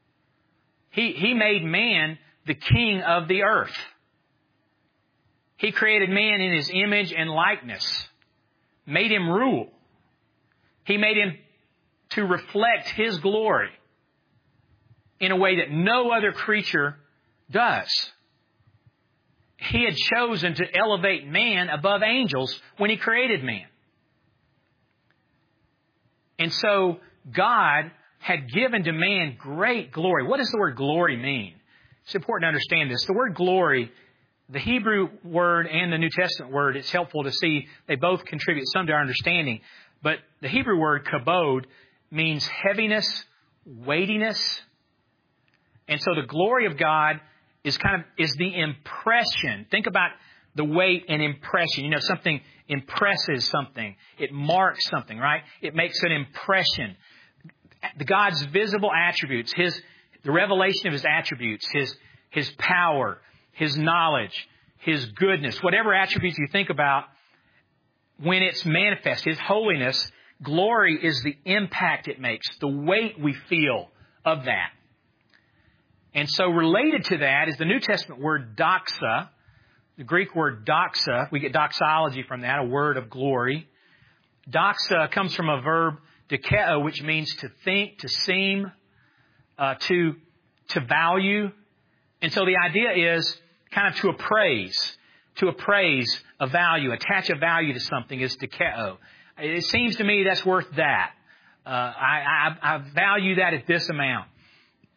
He, he made man the king of the earth. He created man in his image and likeness. Made him rule. He made him to reflect his glory in a way that no other creature does. He had chosen to elevate man above angels when He created man. And so God had given to man great glory. What does the word glory mean? It's important to understand this. The word glory, the Hebrew word and the New Testament word, it's helpful to see they both contribute some to our understanding. But the Hebrew word kabod means heaviness, weightiness. And so the glory of God is kind of, is the impression. Think about the weight and impression. You know, something impresses something. It marks something, right? It makes an impression. The God's visible attributes, His, the revelation of His attributes, His, His power, His knowledge, His goodness, whatever attributes you think about, when it's manifest, His holiness, glory is the impact it makes, the weight we feel of that. And so related to that is the New Testament word doxa, the Greek word doxa. We get doxology from that, a word of glory. Doxa comes from a verb dokeo, which means to think, to seem, uh, to, to value. And so the idea is kind of to appraise, to appraise a value, attach a value to something is dokeo. It seems to me that's worth that. Uh, I, I, I value that at this amount.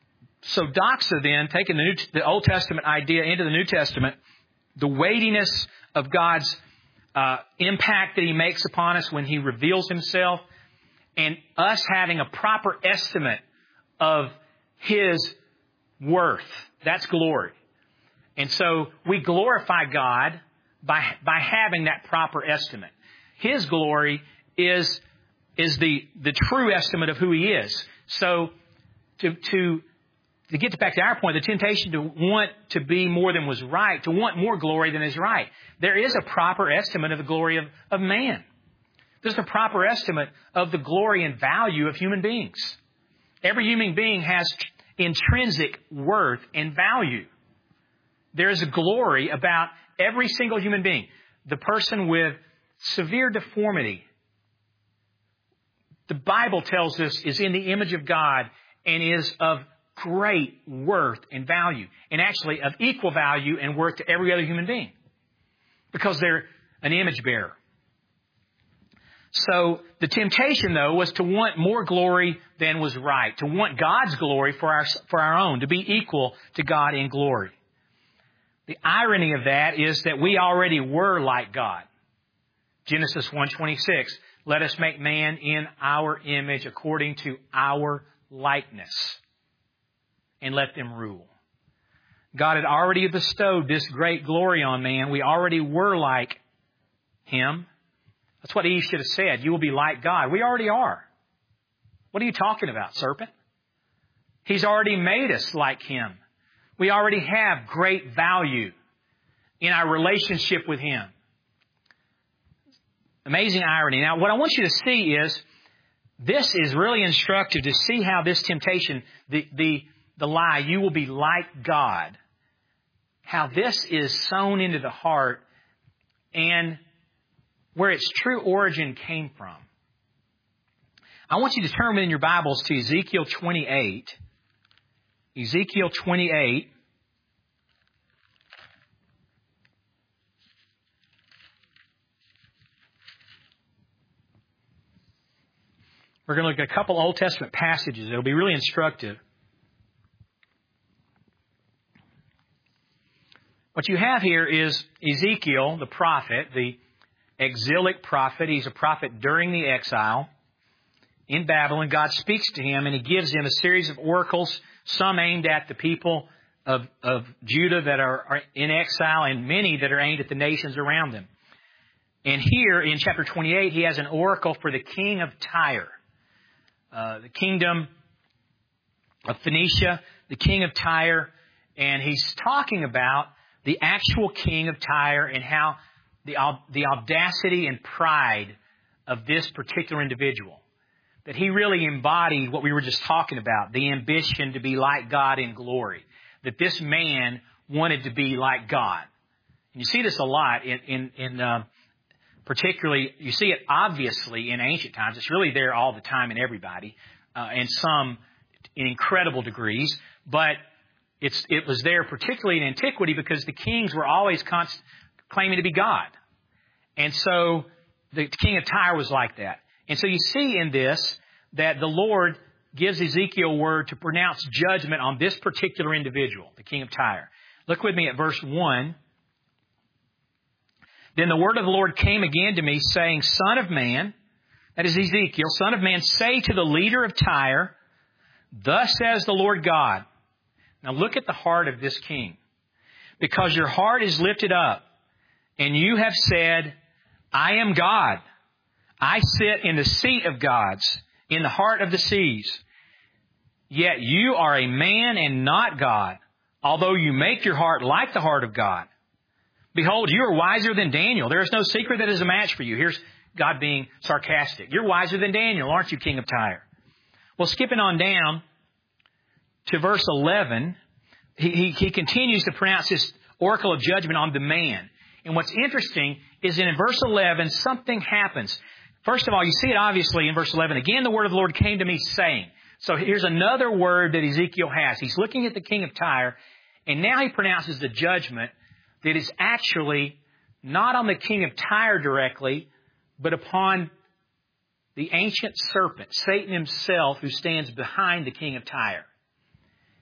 So doxa then, taking the, New, the Old Testament idea into the New Testament, the weightiness of God's uh, impact that He makes upon us when He reveals Himself, and us having a proper estimate of His worth. That's glory. And so we glorify God by by having that proper estimate. His glory is is the the true estimate of who He is. So to to to get back to our point, the temptation to want to be more than was right, to want more glory than is right. There is a proper estimate of the glory of, of man. There's a proper estimate of the glory and value of human beings. Every human being has intrinsic worth and value. There is a glory about every single human being. The person with severe deformity, the Bible tells us, is in the image of God and is of great worth and value. And actually of equal value and worth to every other human being. Because they're an image bearer. So the temptation, though, was to want more glory than was right. To want God's glory for our, for our own. To be equal to God in glory. The irony of that is that we already were like God. Genesis one twenty-six, let us make man in our image according to our likeness, and let them rule. God had already bestowed this great glory on man. We already were like Him. That's what Eve should have said. You will be like God. We already are. What are you talking about, serpent? He's already made us like Him. We already have great value in our relationship with Him. Amazing irony. Now, what I want you to see is, this is really instructive to see how this temptation, the, the, the lie, you will be like God, how this is sown into the heart and where its true origin came from. I want you to turn in your Bibles to Ezekiel twenty-eight. Ezekiel twenty-eight. We're going to look at a couple Old Testament passages. It'll be really instructive. What you have here is Ezekiel, the prophet, the exilic prophet. He's a prophet during the exile in Babylon. God speaks to him and He gives him a series of oracles, some aimed at the people of, of Judah that are, are in exile and many that are aimed at the nations around them. And here in chapter twenty-eight, he has an oracle for the king of Tyre. Uh, the kingdom of Phoenicia, the king of Tyre, and he's talking about the actual king of Tyre and how the, the audacity and pride of this particular individual. That he really embodied what we were just talking about, the ambition to be like God in glory. That this man wanted to be like God. And you see this a lot in, in, in uh, particularly, you see it obviously in ancient times. It's really there all the time in everybody, uh, and some in incredible degrees. But it's, it was there particularly in antiquity because the kings were always const- claiming to be God. And so the king of Tyre was like that. And so you see in this that the Lord gives Ezekiel word to pronounce judgment on this particular individual, the king of Tyre. Look with me at verse one. Then the word of the Lord came again to me, saying, Son of man, that is Ezekiel, Son of man, say to the leader of Tyre, Thus says the Lord God. Now look at the heart of this king. Because your heart is lifted up, and you have said, I am God. I sit in the seat of gods, in the heart of the seas. Yet you are a man and not God, although you make your heart like the heart of God. Behold, you are wiser than Daniel. There is no secret that is a match for you. Here's God being sarcastic. You're wiser than Daniel, aren't you, king of Tyre? Well, skipping on down to verse eleven, he, he, he continues to pronounce this oracle of judgment on the man. And what's interesting is that in verse eleven, something happens. First of all, you see it obviously in verse eleven. Again, the word of the Lord came to me saying. So here's another word that Ezekiel has. He's looking at the king of Tyre, and now he pronounces the judgment that is actually not on the king of Tyre directly, but upon the ancient serpent, Satan himself, who stands behind the king of Tyre.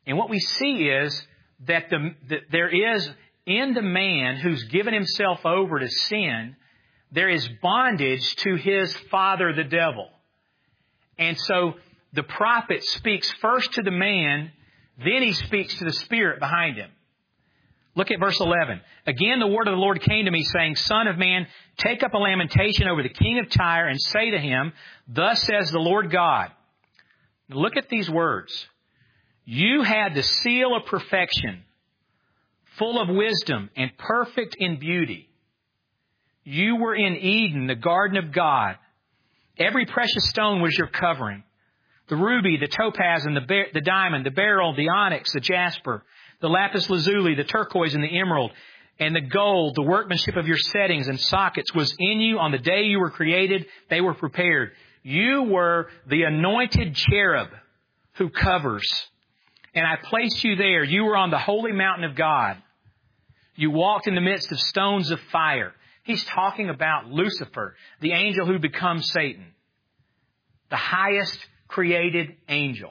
And what we see is that, the, that there is in the man who's given himself over to sin, there is bondage to his father, the devil. And so the prophet speaks first to the man, then he speaks to the spirit behind him. Look at verse eleven. Again, the word of the Lord came to me, saying, Son of man, take up a lamentation over the king of Tyre and say to him, Thus says the Lord God. Now look at these words. You had the seal of perfection, full of wisdom and perfect in beauty. You were in Eden, the garden of God. Every precious stone was your covering. The ruby, the topaz, and the, bar- the diamond, the beryl, the onyx, the jasper, the lapis lazuli, the turquoise, and the emerald, and the gold, the workmanship of your settings and sockets was in you on the day you were created. They were prepared. You were the anointed cherub who covers. And I placed you there. You were on the holy mountain of God. You walked in the midst of stones of fire. He's talking about Lucifer, the angel who becomes Satan, the highest created angel.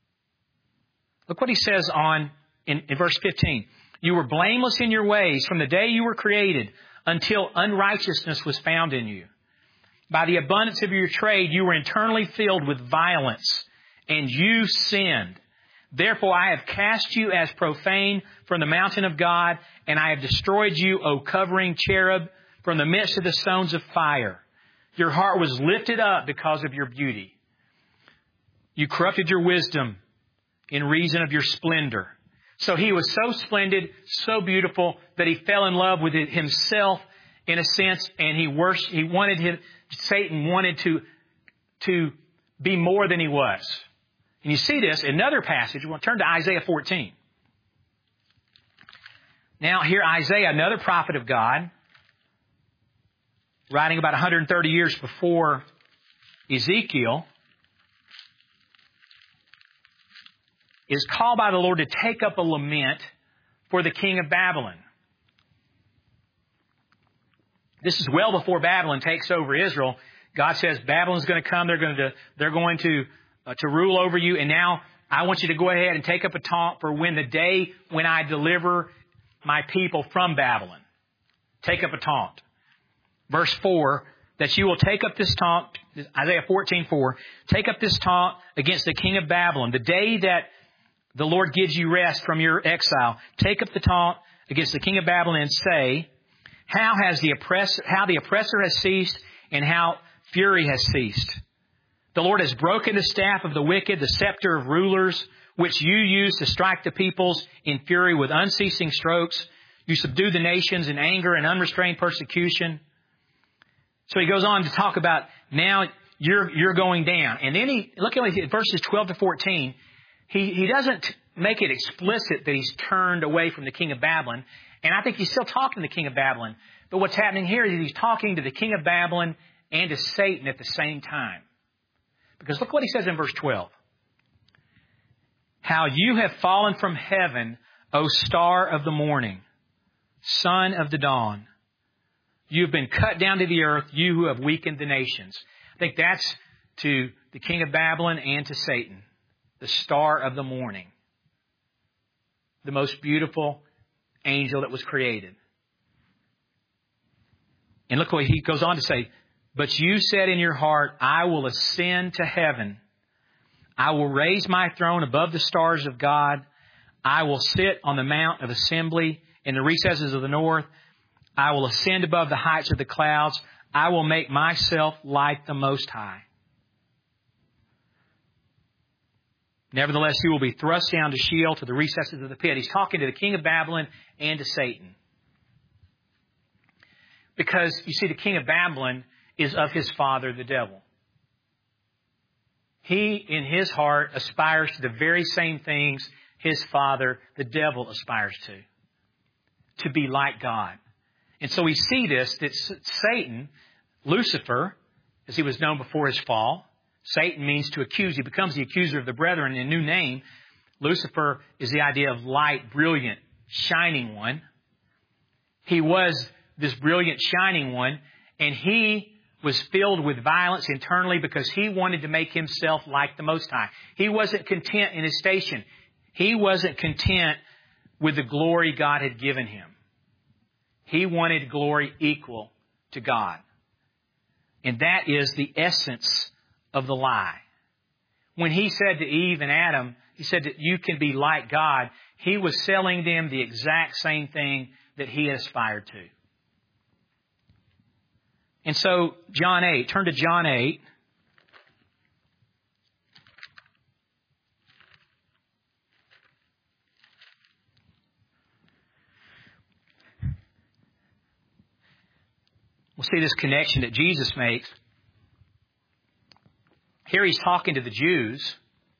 Look what he says on in, in verse fifteen. You were blameless in your ways from the day you were created until unrighteousness was found in you. By the abundance of your trade, you were internally filled with violence, and you sinned. Therefore, I have cast you as profane from the mountain of God, and I have destroyed you, O covering cherub, from the midst of the stones of fire. Your heart was lifted up because of your beauty. You corrupted your wisdom in reason of your splendor. So he was so splendid, so beautiful, that he fell in love with it himself in a sense, and he worshiped, he wanted him, Satan wanted to, to be more than he was. And you see this in another passage. We'll turn to Isaiah fourteen. Now here Isaiah, another prophet of God, writing about one hundred thirty years before Ezekiel, is called by the Lord to take up a lament for the king of Babylon. This is well before Babylon takes over Israel. God says Babylon's going to come. They're going to they're going to uh, to rule over you. And now I want you to go ahead and take up a taunt for when the day when I deliver my people from Babylon. Take up a taunt. Verse four, that you will take up this taunt, Isaiah fourteen four, take up this taunt against the king of Babylon. The day that the Lord gives you rest from your exile, take up the taunt against the king of Babylon and say, how has the oppressor, how the oppressor has ceased and how fury has ceased. The Lord has broken the staff of the wicked, the scepter of rulers, which you use to strike the peoples in fury with unceasing strokes. You subdue the nations in anger and unrestrained persecution. So he goes on to talk about now you're, you're going down. And then he, look at verses twelve to fourteen. He, he doesn't make it explicit that he's turned away from the king of Babylon. And I think he's still talking to the king of Babylon. But what's happening here is he's talking to the king of Babylon and to Satan at the same time. Because look what he says in verse twelve. How you have fallen from heaven, O star of the morning, son of the dawn. You have been cut down to the earth, you who have weakened the nations. I think that's to the king of Babylon and to Satan, the star of the morning, the most beautiful angel that was created. And look what he goes on to say. But you said in your heart, I will ascend to heaven. I will raise my throne above the stars of God. I will sit on the mount of assembly in the recesses of the north. I will ascend above the heights of the clouds. I will make myself like the Most High. Nevertheless, he will be thrust down to Sheol, to the recesses of the pit. He's talking to the king of Babylon and to Satan. Because, you see, the king of Babylon is of his father, the devil. He, in his heart, aspires to the very same things his father, the devil, aspires to. To be like God. And so we see this, that Satan, Lucifer, as he was known before his fall, Satan means to accuse. He becomes the accuser of the brethren in a new name. Lucifer is the idea of light, brilliant, shining one. He was this brilliant, shining one, and he was filled with violence internally because he wanted to make himself like the Most High. He wasn't content in his station. He wasn't content with the glory God had given him. He wanted glory equal to God. And that is the essence of the lie. When he said to Eve and Adam, he said that you can be like God, he was selling them the exact same thing that he aspired to. And so, John eight, turn to John eight. We'll see this connection that Jesus makes. Here he's talking to the Jews.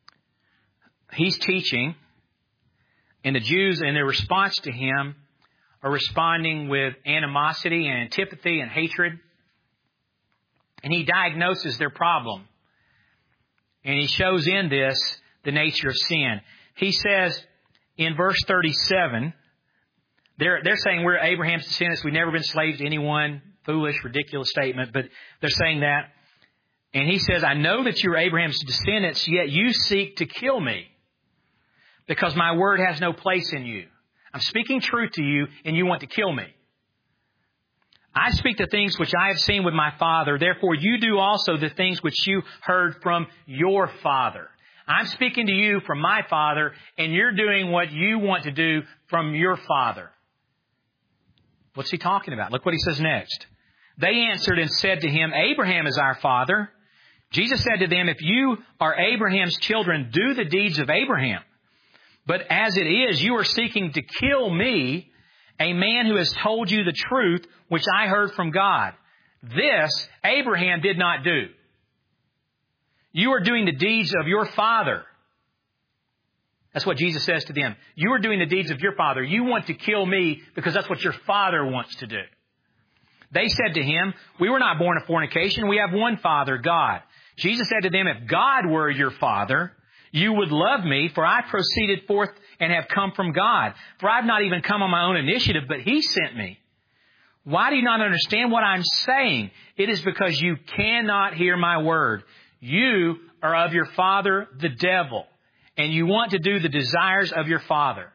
He's teaching. And the Jews, in their response to him, are responding with animosity and antipathy and hatred. And he diagnoses their problem. And he shows in this the nature of sin. He says in verse thirty-seven, they're, they're saying we're Abraham's descendants. We've never been slaves to anyone. Foolish, ridiculous statement, but they're saying that. And he says, I know that you're Abraham's descendants, yet you seek to kill me because my word has no place in you. I'm speaking truth to you, and you want to kill me. I speak the things which I have seen with my Father. Therefore, you do also the things which you heard from your father. I'm speaking to you from my Father, and you're doing what you want to do from your father. What's he talking about? Look what he says next. They answered and said to him, Abraham is our father. Jesus said to them, if you are Abraham's children, do the deeds of Abraham. But as it is, you are seeking to kill me, a man who has told you the truth, which I heard from God. This Abraham did not do. You are doing the deeds of your father. That's what Jesus says to them. You are doing the deeds of your father. You want to kill me because that's what your father wants to do. They said to him, we were not born of fornication. We have one Father, God. Jesus said to them, if God were your Father, you would love me, for I proceeded forth and have come from God. For I have not even come on my own initiative, but He sent me. Why do you not understand what I'm saying? It is because you cannot hear my word. You are of your father, the devil, and you want to do the desires of your father.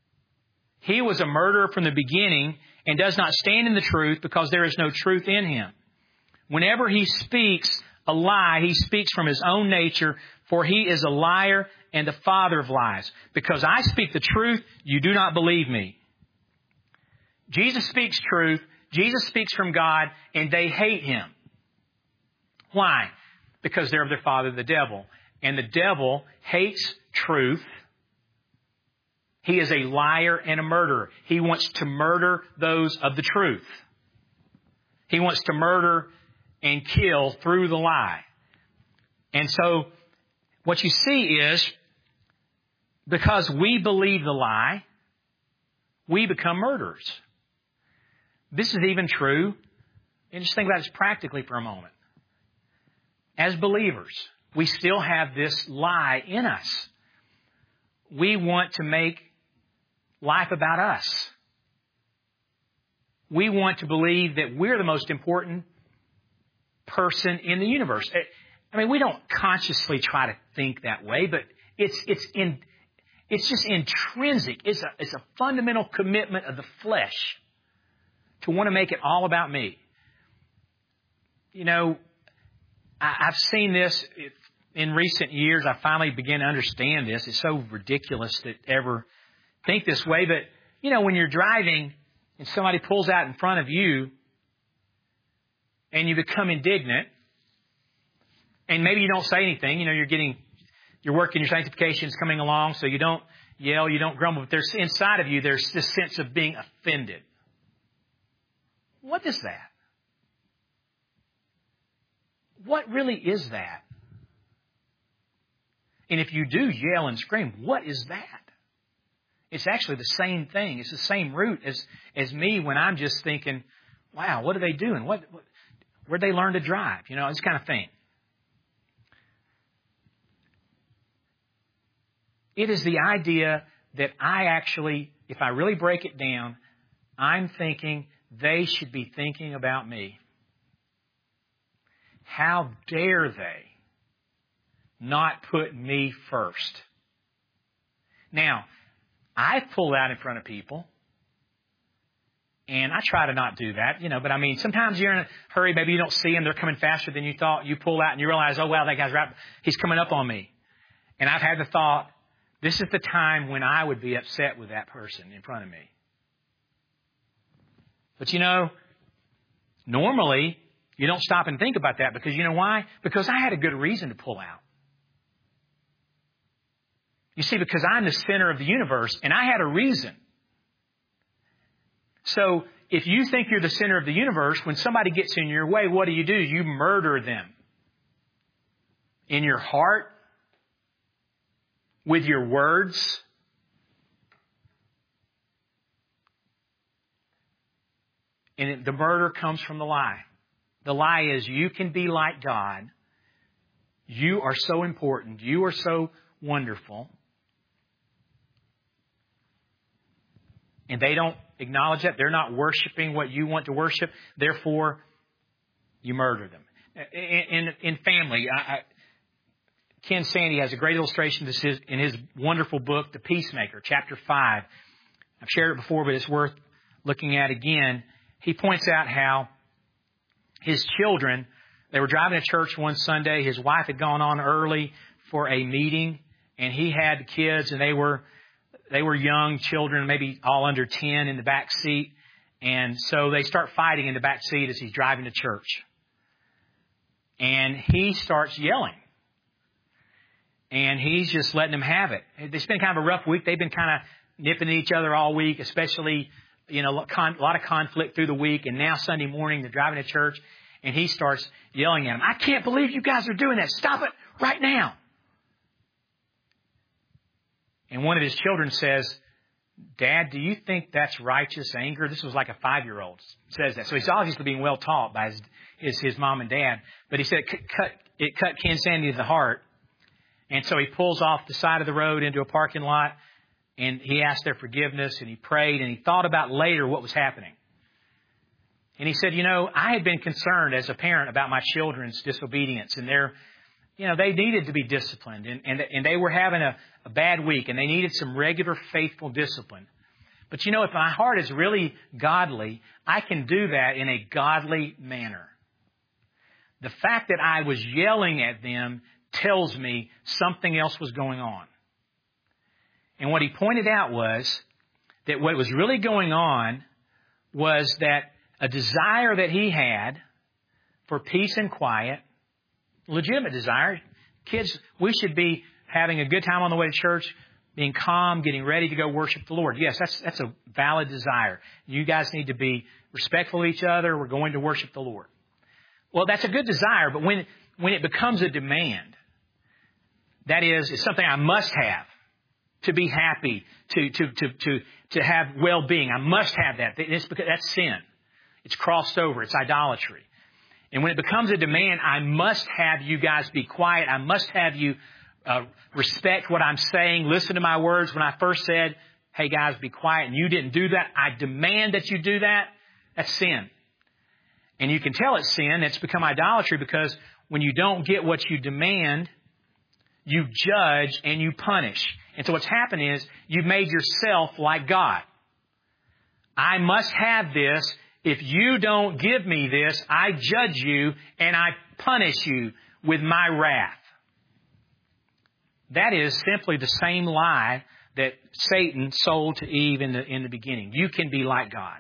He was a murderer from the beginning and does not stand in the truth because there is no truth in him. Whenever he speaks a lie, he speaks from his own nature, for he is a liar and the father of lies. Because I speak the truth, you do not believe me. Jesus speaks truth, Jesus speaks from God, and they hate him. Why? Because they're of their father, the devil. And the devil hates truth. He is a liar and a murderer. He wants to murder those of the truth. He wants to murder and kill through the lie. And so what you see is, because we believe the lie, we become murderers. This is even true, and just think about this practically for a moment. As believers, we still have this lie in us. We want to make life about us. We want to believe that we're the most important person in the universe. I mean, we don't consciously try to think that way, but it's it's in it's just intrinsic. It's a it's a fundamental commitment of the flesh to want to make it all about me. You know, I, I've seen this in recent years. I finally began to understand this. It's so ridiculous to ever think this way, but you know, when you're driving and somebody pulls out in front of you and you become indignant, and maybe you don't say anything, you know, you're getting, you're working, your sanctification is coming along, so you don't yell, you don't grumble, but there's inside of you, there's this sense of being offended. What is that? What really is that? And if you do yell and scream, what is that? It's actually the same thing. It's the same root as, as me when I'm just thinking, wow, what are they doing? What, what where'd they learn to drive? You know, this kind of thing. It is the idea that I actually, if I really break it down, I'm thinking they should be thinking about me. How dare they not put me first? Now, I pull out in front of people. And I try to not do that, you know, but I mean, sometimes you're in a hurry. Maybe you don't see them. They're coming faster than you thought. You pull out and you realize, oh, wow, that guy's right. He's coming up on me. And I've had the thought, this is the time when I would be upset with that person in front of me. But, you know, normally you don't stop and think about that because you know why? Because I had a good reason to pull out. You see, because I'm the center of the universe and I had a reason. So if you think you're the center of the universe, when somebody gets in your way, what do you do? You murder them. In your heart, with your words. And the murder comes from the lie. The lie is you can be like God. You are so important. You are so wonderful. And they don't acknowledge that. They're not worshiping what you want to worship. Therefore, you murder them. In, in, in family, I, I, Ken Sande has a great illustration of this in his wonderful book, The Peacemaker, chapter five. I've shared it before, but it's worth looking at again. He points out how his children, they were driving to church one Sunday. His wife had gone on early for a meeting, and he had kids, and they were They were young children, maybe all under ten in the back seat. And so they start fighting in the back seat as he's driving to church. And he starts yelling. And he's just letting them have it. It's been kind of a rough week. They've been kind of nipping at each other all week, especially, you know, a lot of conflict through the week. And now Sunday morning, they're driving to church. And he starts yelling at them, I can't believe you guys are doing that. Stop it right now. And one of his children says, Dad, do you think that's righteous anger? This was like a five-year-old says that. So he's obviously being well taught by his, his, his mom and dad. But he said it cut, it cut Ken Sande to the heart. And so he pulls off the side of the road into a parking lot. And he asked their forgiveness. And he prayed. And he thought about later what was happening. And he said, you know, I had been concerned as a parent about my children's disobedience and their You know, they needed to be disciplined, and, and, and they were having a, a bad week, and they needed some regular, faithful discipline. But, you know, if my heart is really godly, I can do that in a godly manner. The fact that I was yelling at them tells me something else was going on. And what he pointed out was that what was really going on was that a desire that he had for peace and quiet, legitimate desire. Kids, we should be having a good time on the way to church, being calm, getting ready to go worship the Lord. Yes, that's that's a valid desire. You guys need to be respectful of each other. We're going to worship the Lord. Well, that's a good desire, but when when it becomes a demand, that is, it's something I must have to be happy, to to to to to have well-being. I must have that. It's because that's sin. It's crossed over. It's idolatry. And when it becomes a demand, I must have you guys be quiet. I must have you uh, respect what I'm saying. Listen to my words. When I first said, hey, guys, be quiet, and you didn't do that, I demand that you do that. That's sin. And you can tell it's sin. It's become idolatry because when you don't get what you demand, you judge and you punish. And so what's happened is you've made yourself like God. I must have this. If you don't give me this, I judge you and I punish you with my wrath. That is simply the same lie that Satan sold to Eve in the, in the beginning. You can be like God.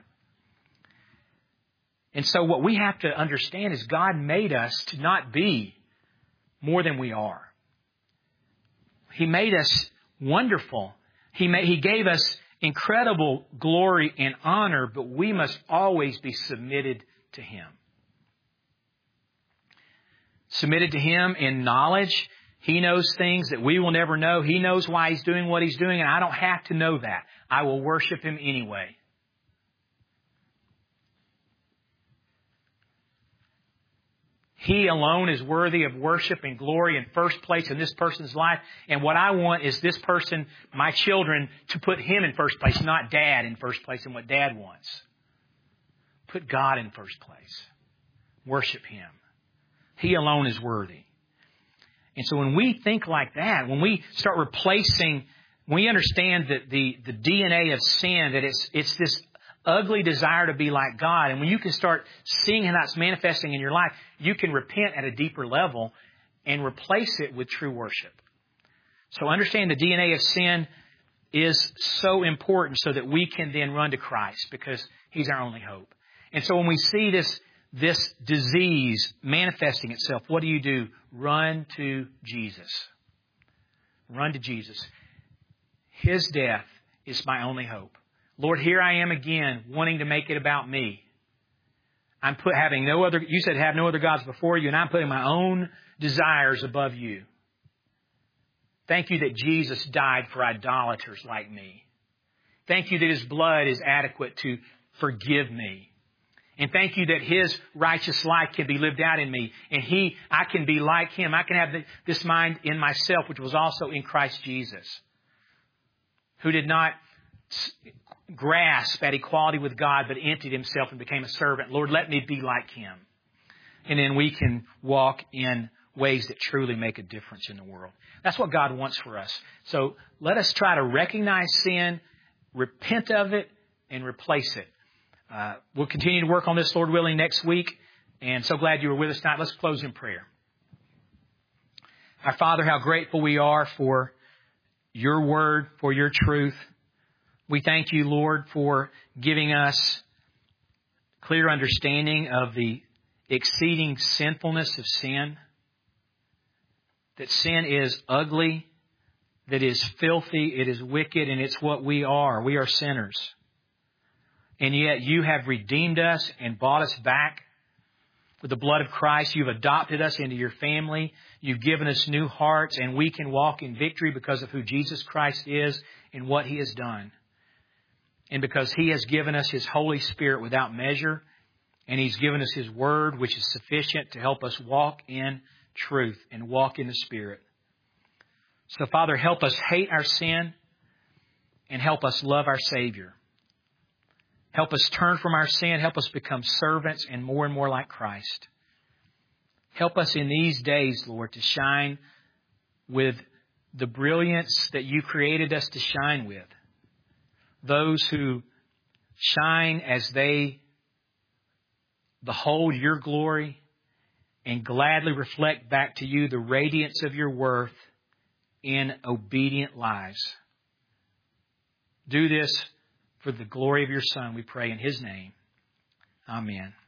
And so what we have to understand is God made us to not be more than we are. He made us wonderful. He made, He gave us incredible glory and honor, but we must always be submitted to Him. Submitted to Him in knowledge. He knows things that we will never know. He knows why He's doing what He's doing, and I don't have to know that. I will worship Him anyway. He alone is worthy of worship and glory in first place in this person's life. And what I want is this person, my children, to put Him in first place, not Dad in first place and what Dad wants. Put God in first place. Worship Him. He alone is worthy. And so when we think like that, when we start replacing we understand that the, the D N A of sin, that it's, it's this ugly desire to be like God. And when you can start seeing how that's manifesting in your life, you can repent at a deeper level and replace it with true worship. So understand the D N A of sin is so important so that we can then run to Christ because He's our only hope. And so when we see this, this disease manifesting itself, what do you do? Run to Jesus. Run to Jesus. His death is my only hope. Lord, here I am again, wanting to make it about me. I'm put having no other, you said have no other gods before you, and I'm putting my own desires above you. Thank you that Jesus died for idolaters like me. Thank you that His blood is adequate to forgive me. And thank you that His righteous life can be lived out in me. And He, I can be like Him. I can have this mind in myself, which was also in Christ Jesus, who did not grasp at equality with God, but emptied Himself and became a servant. Lord, let me be like Him. And then we can walk in ways that truly make a difference in the world. That's what God wants for us. So let us try to recognize sin, repent of it, and replace it. Uh, we'll continue to work on this, Lord willing, next week. And so glad you were with us tonight. Let's close in prayer. Our Father, how grateful we are for your word, for your truth. We thank you, Lord, for giving us clear understanding of the exceeding sinfulness of sin. That sin is ugly, that is filthy, it is wicked, and it's what we are. We are sinners. And yet you have redeemed us and bought us back with the blood of Christ. You've adopted us into your family. You've given us new hearts, and we can walk in victory because of who Jesus Christ is and what He has done. And because He has given us His Holy Spirit without measure, and He's given us His Word, which is sufficient to help us walk in truth and walk in the Spirit. So, Father, help us hate our sin and help us love our Savior. Help us turn from our sin. Help us become servants and more and more like Christ. Help us in these days, Lord, to shine with the brilliance that you created us to shine with. Those who shine as they behold your glory and gladly reflect back to you the radiance of your worth in obedient lives. Do this for the glory of your Son, we pray in His name. Amen.